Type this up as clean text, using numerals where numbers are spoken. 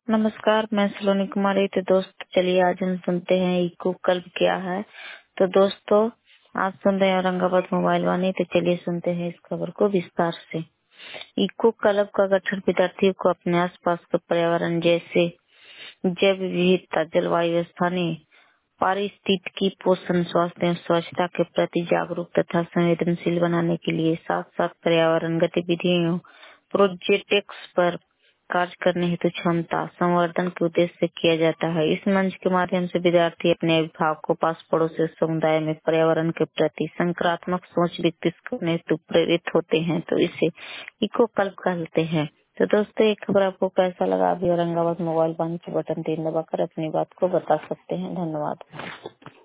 नमस्कार, मैं सलोनी कुमारी। तो दोस्त चलिए आज हम सुनते हैं इको क्लब क्या है। तो दोस्तों आज सुन रहे हैं औरंगाबाद मोबाइल वाणी। तो चलिए सुनते हैं इस खबर को विस्तार से। इको क्लब का गठन विद्यार्थियों को अपने आसपास के पर्यावरण जैसे जैव विविधता, जलवायु, स्थानीय पारिस्थितिकी, पोषण, स्वास्थ्य एवं स्वच्छता के प्रति जागरूक तथा संवेदनशील बनाने के लिए साथ साथ पर्यावरण गतिविधियों प्रोजेक्ट्स पर कार्य करने हेतु क्षमता संवर्धन के उद्देश्य से किया जाता है। इस मंच के माध्यम से विद्यार्थी अपने अभिभावकों, पास पड़ोसी समुदाय में पर्यावरण के प्रति सकारात्मक सोच विकसित करने हेतु प्रेरित होते हैं। तो इसे इको क्लब कहते हैं। तो दोस्तों एक खबर आपको कैसा लगा? अभी औरंगाबाद मोबाइल वाणी के बटन 3 दबाकर अपनी बात को बता सकते हैं। धन्यवाद।